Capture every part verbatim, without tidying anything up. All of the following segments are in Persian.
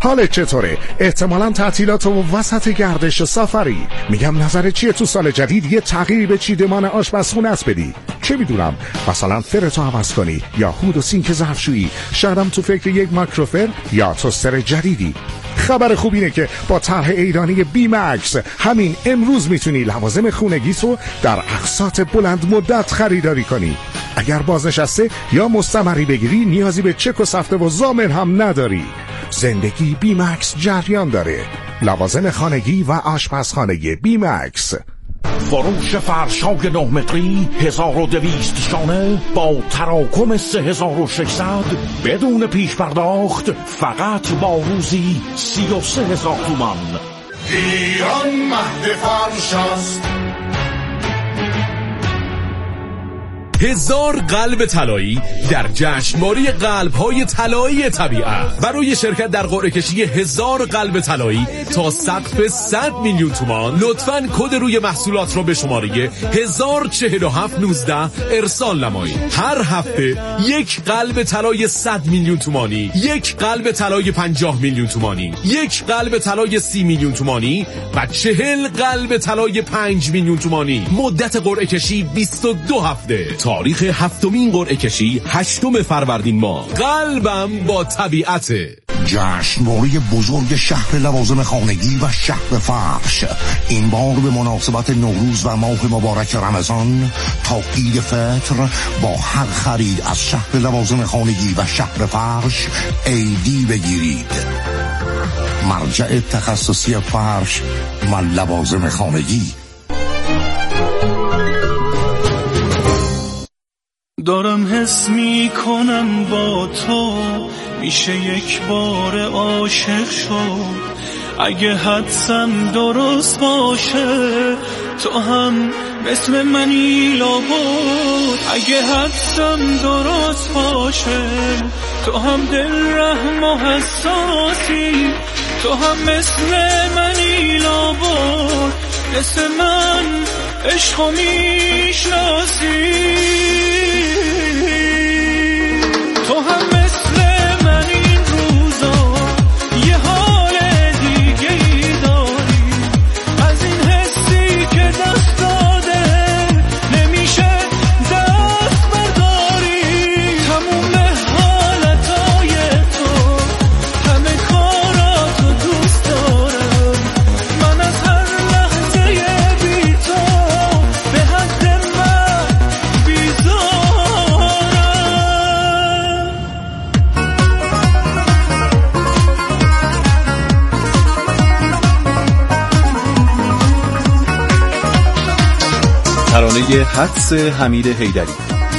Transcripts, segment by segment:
حالت چطوره؟ احتمالاً تعطیلات و وسط گردش سفری. میگم نظر چیه تو سال جدید یه تغییری به چیدمان آشپزخونه است بدی؟ چه میدونم، مثلا فرتو عوض کنی یا هود و سینک ظرفشویی. شایدم تو فکر یک مایکروفر یا توستر جدیدی. خبر خوب اینه که با طرح ایرانی بی مکس همین امروز میتونی لوازم خونگیتو در اقساط بلند مدت خریداری کنی. اگر بازنشسته یا مستمری بگیری نیازی به چک و سفته و ضامن هم نداری. زندگی بی مکس جریان داره. لوازم خانگی و آشپزخانگی بی مکس. فروش فرشای نه متری هزار و دویست شانه با تراکم سه هزار و ششصد بدون پیش پرداخت فقط با روزی سی و سه هزار تومان. ایران مهد فرش است. هزار قلب طلایی در جشنواره قلب‌های طلایی طبیعت. برای شرکت در قرعه کشی هزار قلب طلایی تا سقف صد میلیون تومان لطفاً کد روی محصولات را به شماره هزار و چهل و هفت نوزده ارسال نمایید. هر هفته یک قلب طلای صد میلیون تومانی، یک قلب طلای پنجاه میلیون تومانی، یک قلب طلای سی میلیون تومانی و چهل قلب طلای پنج میلیون تومانی. مدت قرعه کشی بیست و دو هفته. تاریخ هفتمین قرعه کشی هشتم فروردین ماه. قلبم با طبیعته. جشنواره بزرگ شهر لوازم خانگی و شهر فرش این بار به مناسبت نوروز و ماه مبارک رمضان تا عید فطر با هر خرید از شهر لوازم خانگی و شهر فرش ایدی بگیرید. مرجع تخصصی فرش و لوازم خانگی. دارم حس می کنم با تو میشه یک بار عاشق شد. اگه حدسم درست باشه تو هم مثل منی لابد. اگه حدسم درست باشه تو هم دل رحم و حساسی. تو هم مثل منی لابد، مثل من عشقو میشناسی. تو هم مثل من این روزا یه حال دیگه ای داری. از این حسی که دست داده نمیشه دست برداری. تموم حالتای تو، همه کاراتو دوست دارم. من از هر لحظه بی تو به حد من بیزارم. ترانه حدس حمید حیدری.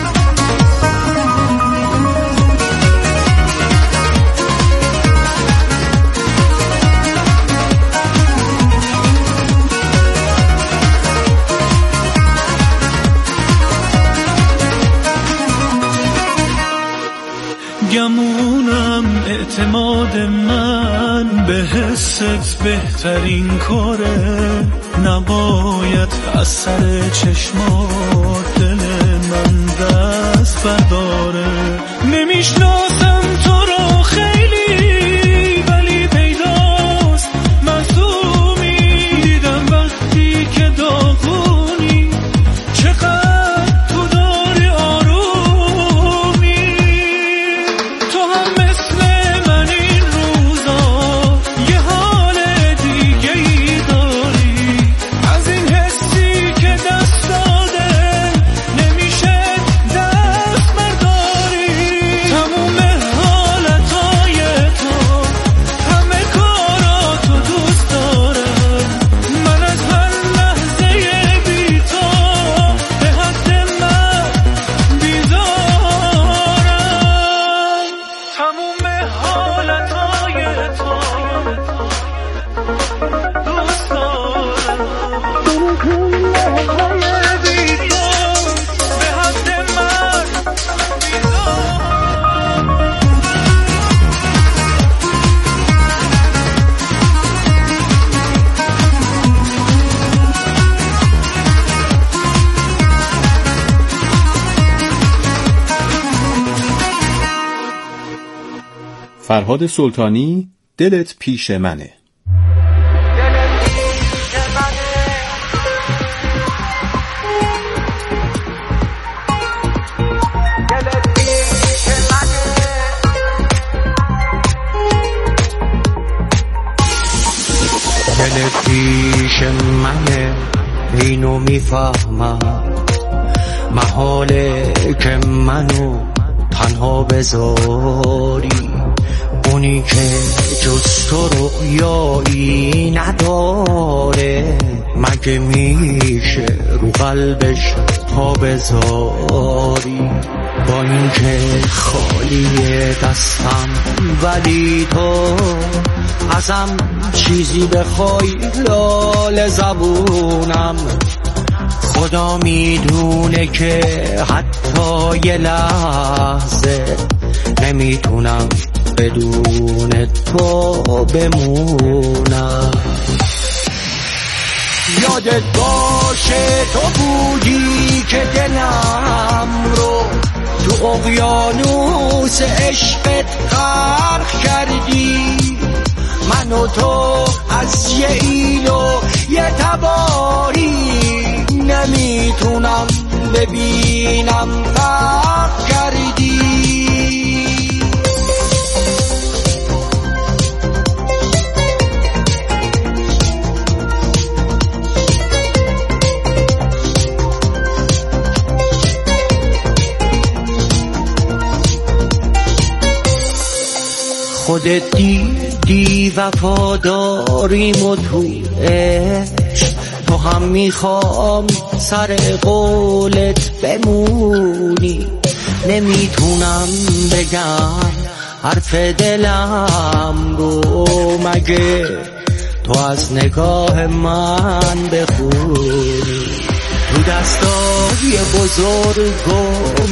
گمونم اعتماد من به حست بهترین کاره. نباید از سر چشمات دل من دست برداره. نمیشناسم تو رو خیلی ولی پیداست معصومی. دیدم وقتی که داغونی چقدر تو داری آرومی. تو هم مثل من این روزا یه حال دیگه ای داری. از این حسی که دست داده نمیشه دست برداری. تموم حالتای تو، همه کاراتو دوست دارم. من از هر لحظه بی تو به حد من بیزارم. تموم حالتای تو دوست دارم. بی تو به حد من بیزارم. فرهاد سلطانی دلت پیش منه. دلت پیش منه، اینو میفهمم، محاله که منو تنها بذاری، اونی که جز تو رویایی نداره، مگه میشه رو قلبش پا بذاری؟ با این که خالی دستم ولی تو ازم چیزی بخوای لال زبونم، خدا میدونه که حتی یه لحظه نمیتونم بدون تو بمونم. یادت باشه تو بودی که دلم رو تو اقیانوس عشقت غرق کردی، من و تو از یه ایل و یه تباری نمیتونم ببینم فرق کردی. خودت دیدی وفاداریم و تو عشق، تو هم میخوام سر قولت بمونی، نمیتونم بگم حرف دلم رو، مگه تو از نگاه من بخونی. تو دستای بزرگ و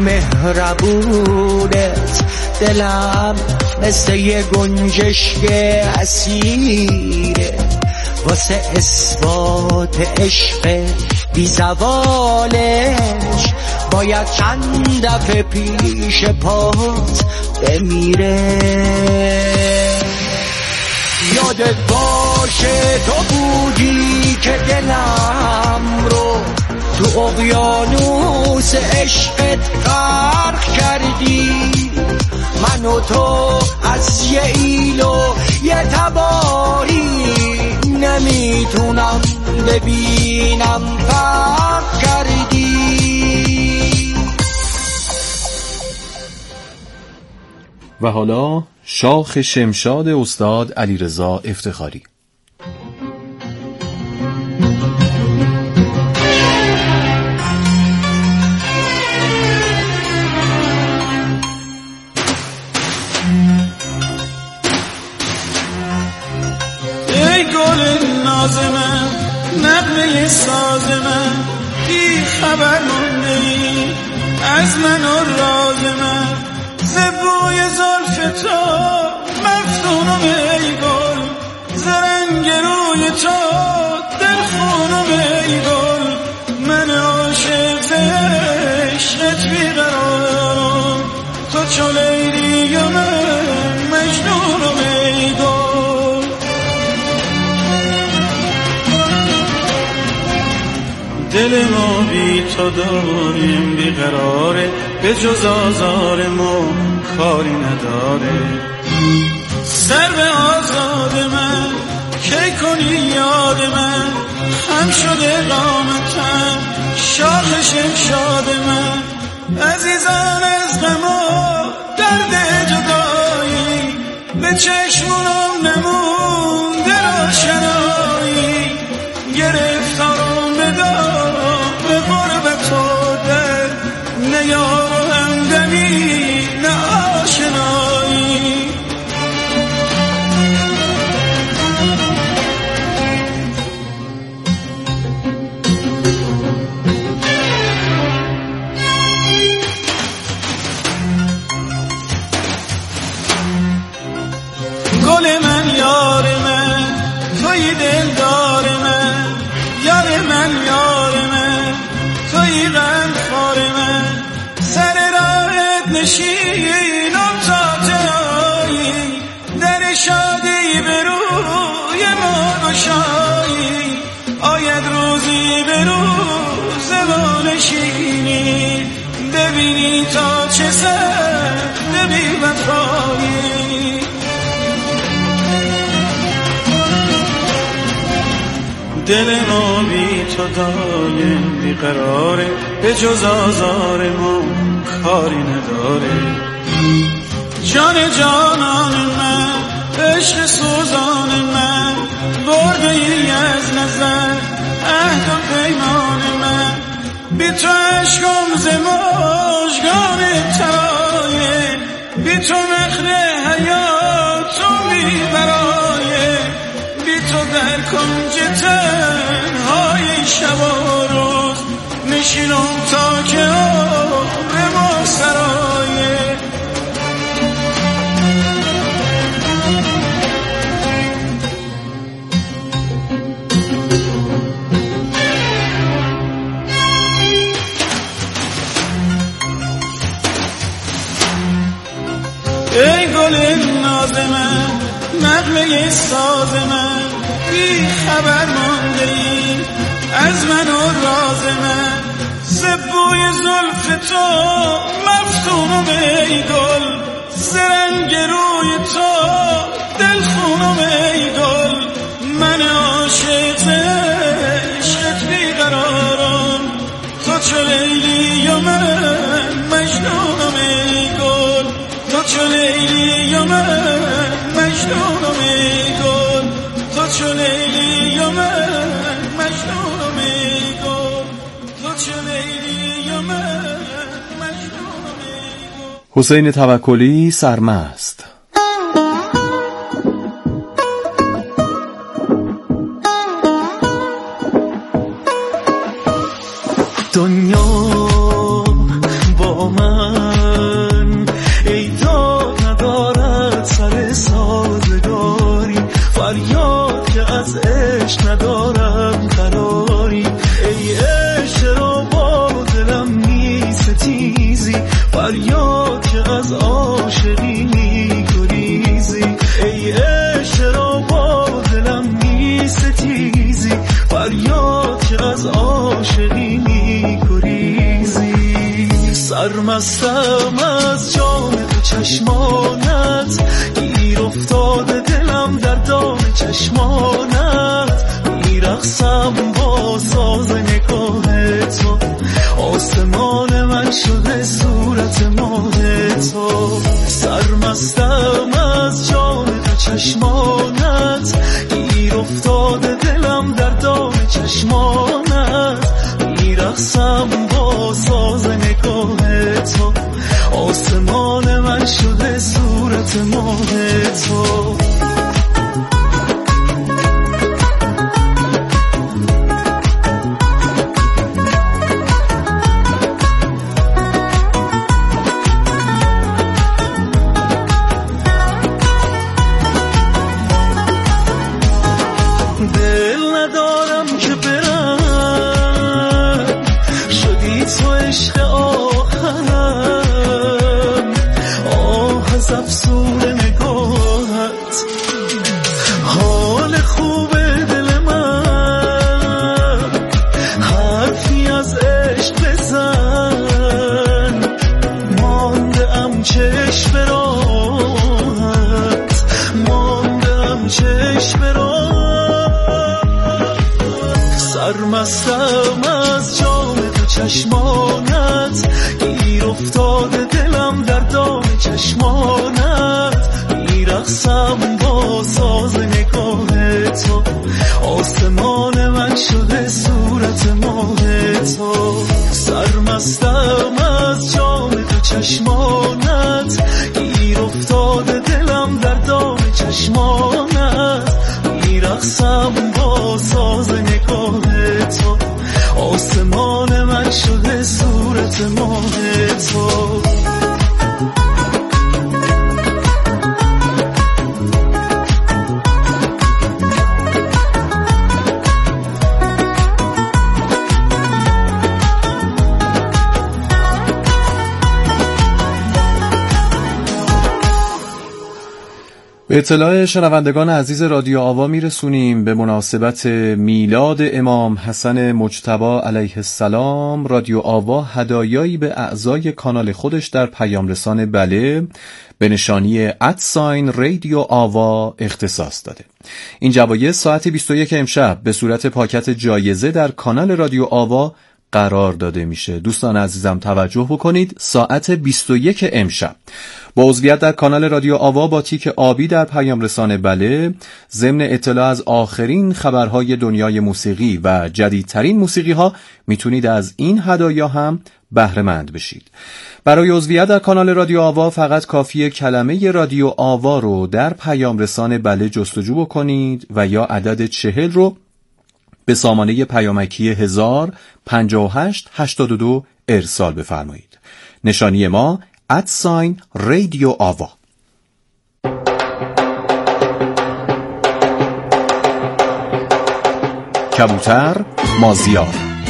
مهربونت دلم مثل یه گنجشک اسیره، واسه اثبات عشق بی زوالش باید چند دفعه پیش پات بمیره. یادت باشه تو بودی که دلم رو تو اقیانوس عشقت غرق کردی، من و تو از یه ایل و یه تباری نمیتونم ببینم فرق کردی. و حالا شاخ شمشاد استاد علیرضا افتخاری. ای گل ناز من، نغمه ساز من، بی خبر مونده ای از من و راز من، زبوی زلف تو مفتونم ای گل، زرنگ روی تو دل خونم ای گل، من عاشق عشقت بیقرارم، تو چو لیلی و من مجنونم ای گل. دل ما بی تو داریم بیقراره، به جز آزار ما کاری نداره، سر به آزاد من کی کنی یاد من، هم شده قامتم شاخ شمشاد من، عزیزان از غم و درد جدایی به چشمونم نمونده روشنایی، گرفتارم بدار به قرب تو در نه یار و همدمی نه آشنایی. گل من یار من توی دلدار من، یار من یار من توی غمخوار من، سر راهت نشینم تا جایی در شادی تویی به روی ما گشایی، آید روزی به روز ما نشینی، ببینی تا چه سخت بی وفایی. دل ما بی تو دایم بیقراره، به جز آزار ما کاری نداره. جان جانان من، عشق سوزان من، برده ای از نظر عهد و پیمان من. بی تو عشقم ز مژگان ترایه، بی تو مخر حیاتم بی برایه، بی تو در کنج تنهای شب و روز نشینم تا که عمر ما سرایه. ای گل ناز من، نغمه ساز من، بی خبر مانده ای از من و راز من. ز بوی زلف تو مفتونم ای گل، ز رنگ روی تو دلخونم ای گل. من عاشق عشقت بیقرارم، تو چو لیلی و من مجنونم ای گل. تو چو لیلی و من مجنونم ای گل. تو چو لیلی و من مجنونم ای گل. تو چو لیلی و من مجنونم ای گل. حسین توکلی، سرمست. دنیا با من ای داد ندارد سر سازگاری، فریاد که از عشق ندارم قراری. ای عشق را با دلم می ستیزی، فریاد که از عاشقی می گریزی. ای عشق را با دلم می ستیزی، فریاد که از عاشقی می گریزی. سرمستم از جام تو چشمانت، گیر افتاده دلم در دام چشمانت. میرقصم با ساز نگاه تو، آسمان من شده صورت ماه تو. سرمستم از جام تو چشمانت، گیر افتاده دلم در دام چشمانت. میرقصم با ساز نگاه تو، آسمان من شده صورت ماه تو. سرمستم از جام تو چشمانت، گیر افتاده دلم در دام چشمانت. میرقصم با ساز نگاه تو، آسمان من شده صورت ماه تو. سرمستم از جام تو چشمانت، گیر افتاده دلم در دام چشمانت. میرقصم با ساز نگاه تو، آسمان من شده صورت ماه تو. اطلاع شنوندگان عزیز رادیو آوا میرسونیم به مناسبت میلاد امام حسن مجتبی علیه السلام. رادیو آوا هدایایی به اعضای کانال خودش در پیام رسان بله به نشانی ادساین رادیو آوا اختصاص داده. این جوایز ساعت بیست و یک امشب به صورت پاکت جایزه در کانال رادیو آوا قرار داده میشه. دوستان عزیزم توجه بکنید، ساعت بیست و یک امشب با عضویت در کانال رادیو آوا با تیک آبی در پیام رسان بله، ضمن اطلاع از آخرین خبرهای دنیای موسیقی و جدیدترین موسیقی ها میتونید از این هدایا هم بهره مند بشید. برای عضویت در کانال رادیو آوا فقط کافیه کلمه رادیو آوا رو در پیام رسان بله جستجو بکنید و یا عدد چهل رو به سامانه پیامکی هزار پنجاه و هشت هشتاد و دو ارسال بفرمایید. نشانی ما ادساین رادیو آوا. کبوتر مازیار.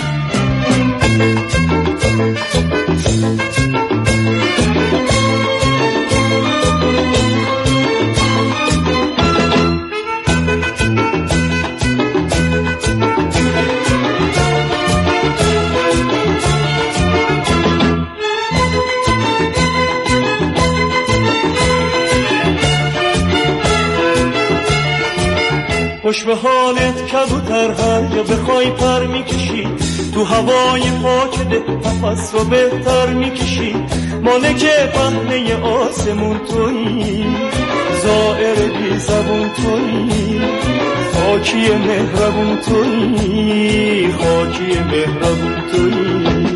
خوش به حالت کبوتر، هر جا بخوای پر میکشی، تو هوای پاک ده نفس رو بهتر میکشی. مالک پهنه آسمون تویی، زائر بی زبون تویی، خاکی مهربون تویی، خاکی مهربون تویی.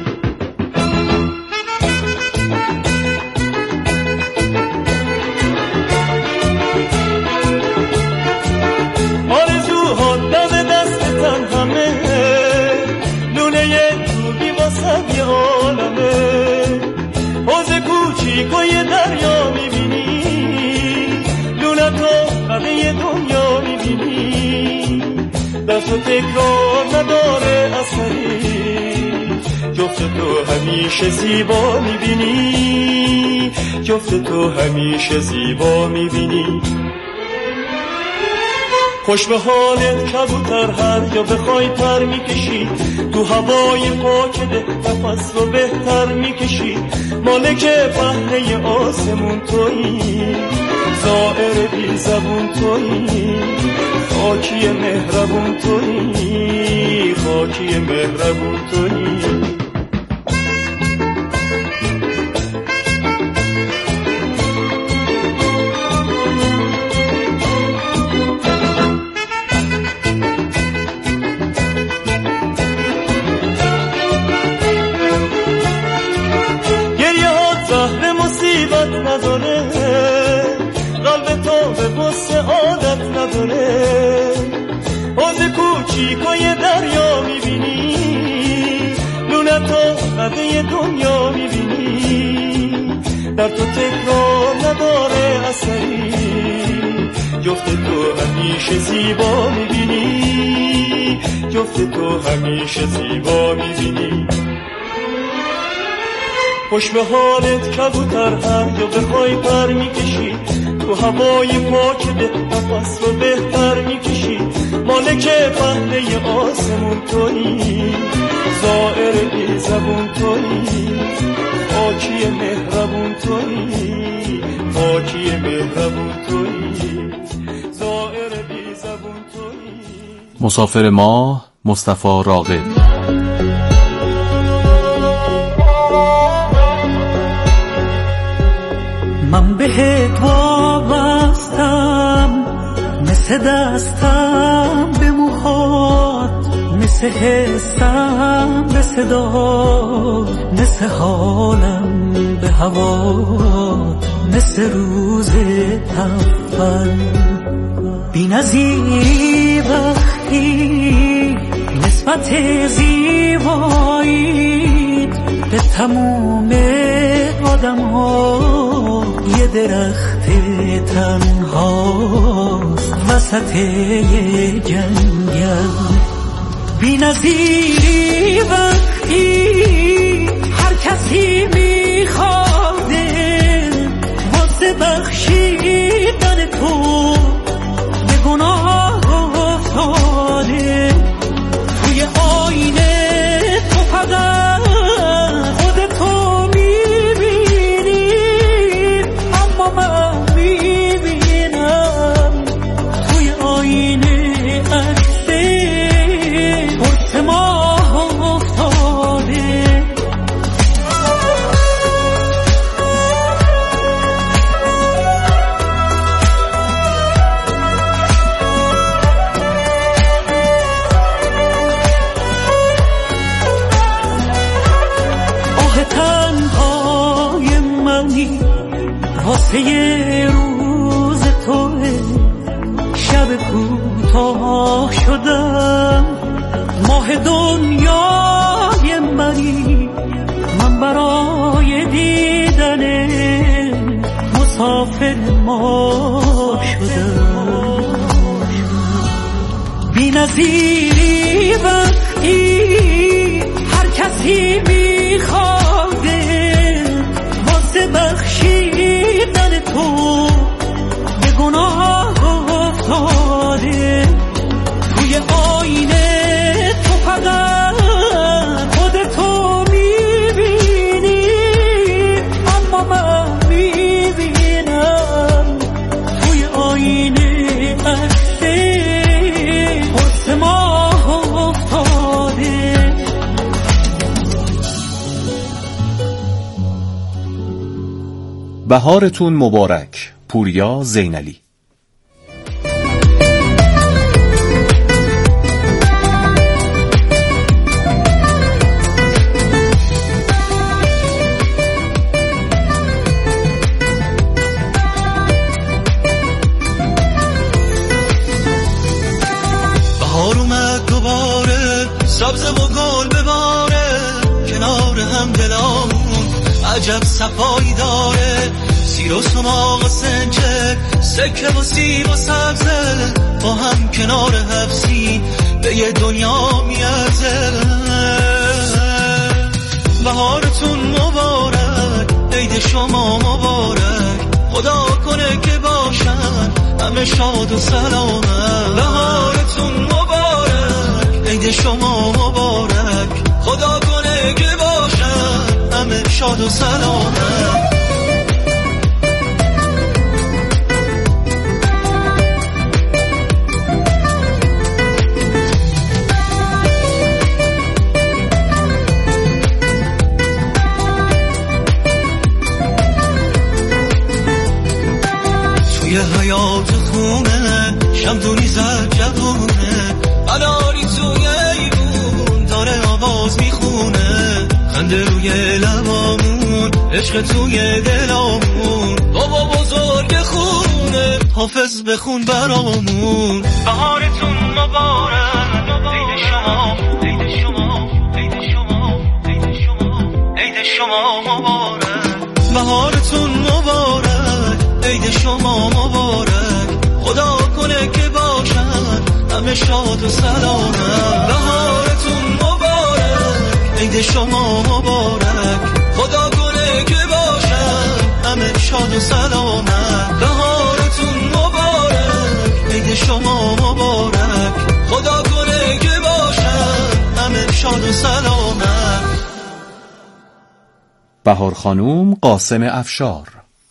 کوچیکای دریا میبینی، لونتو قده دنیا میبینی. دست و تکرار نداره اثری، جفت تو همیشه زیبا میبینی، جفت تو همیشه زیبا میبینی. خوش به حالت کبوتر، هر جا بخوای پر میکشی، تو هوای پاک ده نفس رو بهتر میکشی. مالک پهنه آسمون تویی، زائر بی زبون تویی، خاکی مهربون تویی، خاکی مهربون تویی. عادت نداره، حوض کوچیکای دریا میبینی، لونتو قده دنیا میبینی. در تو تکرار نداره اثری، جفت تو همیشه زیبا میبینی، جفت تو همیشه زیبا میبینی. خوش به حالت کبوتر، هر جا بخوای پر میکشی، تو هوای پاک ده نفس رو بهتر میکشی. مالک پهنه آسمون تویی، زائر بی زبون تویی، خاکی مهربون تویی، خاکی مهربون تویی، زائر بی زبون تویی. مسافر ما مصطفی راغب. من بهت وابستم، مثل دستم به موهات، مثل حسم به صدات، مثل حالم به هوات، مثل روز اول. بی نظیر وقتی نسبت زیبایید به تموم آدم ها، یه درخت تنهاست وسط جنگل. بی نظیری وقتی هر کسی میخواده واسه واسه بخشیدن تو به گناه افتاده. توی آینه تو فقط خودتو میبینی، اما من میبینم توی آینه عکس قرص ماه افتاده. تنهای منی واسه یه روز توه، شب کوتاه شدم ماه دنیای منی، من برای دیدن مسافر ما شدم. بی نظیری وقتی هر کسی میخواده واسه بخشیدن تو به گناه افتاده. توی آینه تو فقط خودتو میبینی، اما من میبینم توی آینه عکس قرص ماه افتاده. بهارتون مبارک. پوریا زینالی. بهار اومد دوباره، سبز و گل بباره، کنار هم دلامون عجب صفایی داره. سیر و سماق و سنجه، سکه و سیب و سبزه، با هم کنار حفظی به یه دنیا میارزه. بهارتون مبارک، عید شما مبارک، خدا کنه که باشن همه شاد و سلامت. بهارتون مبارک، عید شما مبارک، خدا کنه که باشن همه شاد و سلامت. توی حیات خونه شمدونی زد جوونه، قناری توی ایوون داره آواز میخونه. خنده روی لبامون، عشق توی دلامون، بابا بزرگ خونه حافظ بخون برامون. بهارتون مبارک، عید شما، عید شما، عید شما، عید شما، عید شما مبارک. بهارتون مبارک، عید شما مبارک، خدا کنه که باشن همه شاد و سلامت. بهارتون مبارک، عید شما مبارک، خدا کنه که باشن همه شاد و سلامت. بهارتون مبارک، عید شما مبارک، خدا کنه که باشن همه شاد و سلامت. بهار خانوم قاسم افشار.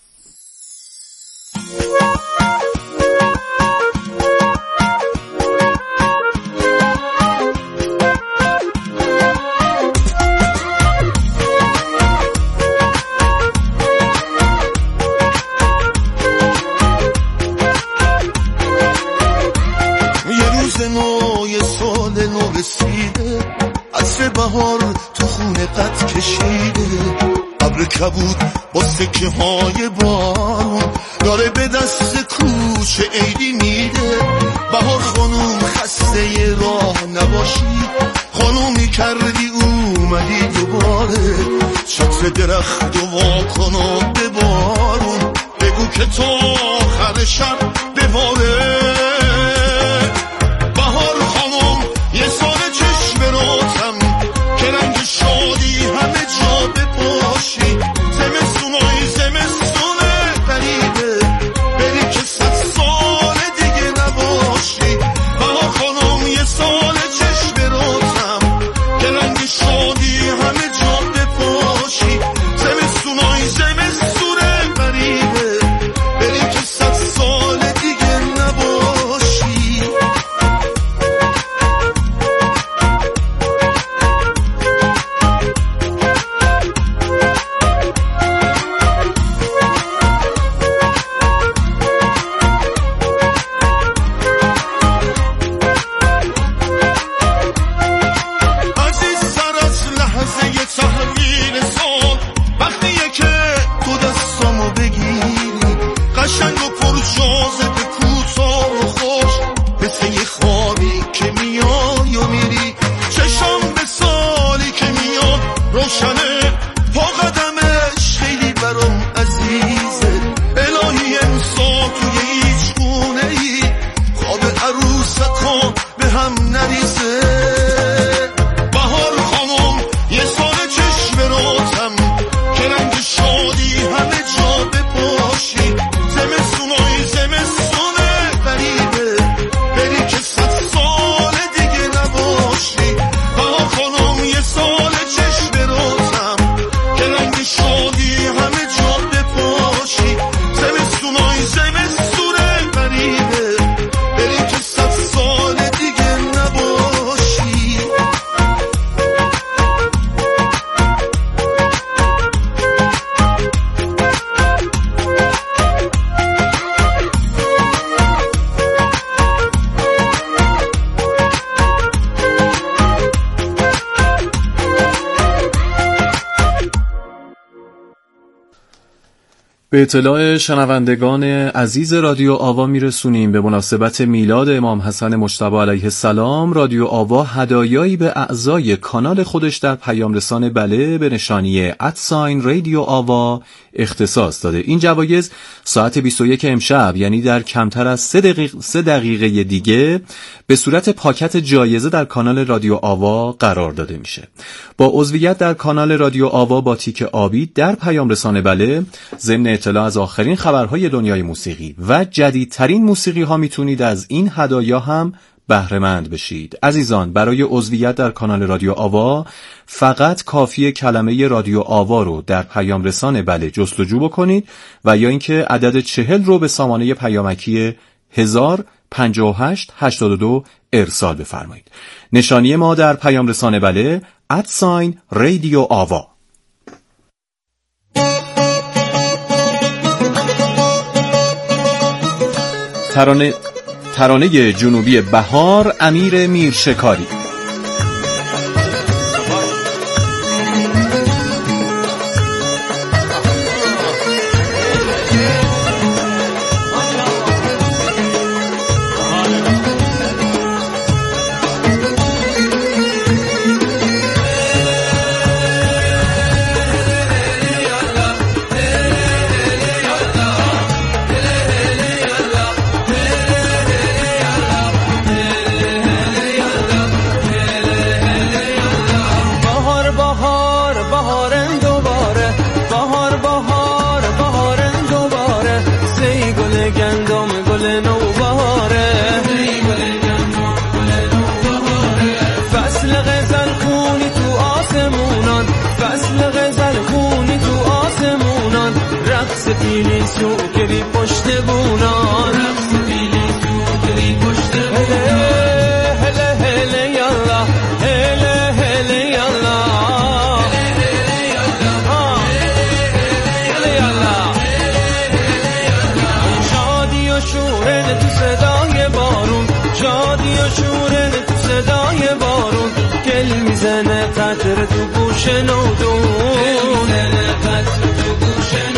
بهار تو خونه قد کشیده، ابر کبود با سکه های بارون داره به دست کوچه عیدی میده. بهار خانوم خسته ی راه نباشی، خانومی کردی اومدی دوباره. چتر درخت و واکن و ببارون، بگو که تو آخر شب بباره. بهار خانوم یه سال چشم روتم که رنگ شادی همه جا بپاشی. زمستونای زمستونه غریب به اطلاع شنوندگان عزیز رادیو آوا میرسونیم به مناسبت میلاد امام حسن مجتبی علیه السلام رادیو آوا هدایایی به اعضای کانال خودش در پیام رسان بله به نشانی ادساین رادیو آوا اختصاص داده. این جوایز ساعت بیست و یک امشب یعنی در کمتر از سه دقیقه, سه دقیقه دیگه به صورت پاکت جایزه در کانال رادیو آوا قرار داده میشه. با عضویت در کانال رادیو آوا با تیک آبی در پیام رسان بله ضمن اطلاع از آخرین خبرهای دنیای موسیقی و جدیدترین موسیقی ها میتونید از این هدایا هم بهره مند بشید. عزیزان، برای عضویت در کانال رادیو آوا فقط کافیه کلمه رادیو آوا رو در پیام رسان بله جستجو بکنید و یا اینکه عدد چهل رو به سامانه پیامکی هزار پنجاه و هشت هشتاد و دو ارسال بفرمایید. نشانی ما در پیام رسان بله ادساین رادیو آوا. ترانه ترانه جنوبی بهار امیر میرشکاری. پیلی سو که بی پشت بونان رقص پیلی سو که بی پشت بونان هله هله یالا هله هله یالا هله یالا شادی و شورن تو صدای بارون شادی و شورن تو صدای بارون گل میزنه قطر تو گوش نودون گل میزنه قطر تو گوش نودون